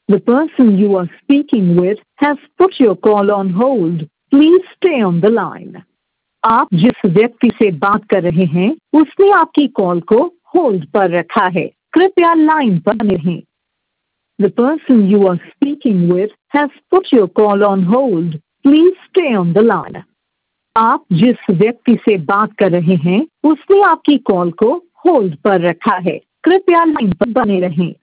The person you are speaking with has put your call on hold. Please stay on the line. आप जिस व्यक्ति से बात कर रहे हैं उसने आपकी कॉल को होल्ड पर रखा है। कृपया लाइन पर बने रहें। The person you are speaking with has put your call on hold. Please stay on the line. आप जिस व्यक्ति से बात कर रहे हैं उसने आपकी कॉल को होल्ड पर रखा है। कृपया लाइन पर बने रहें।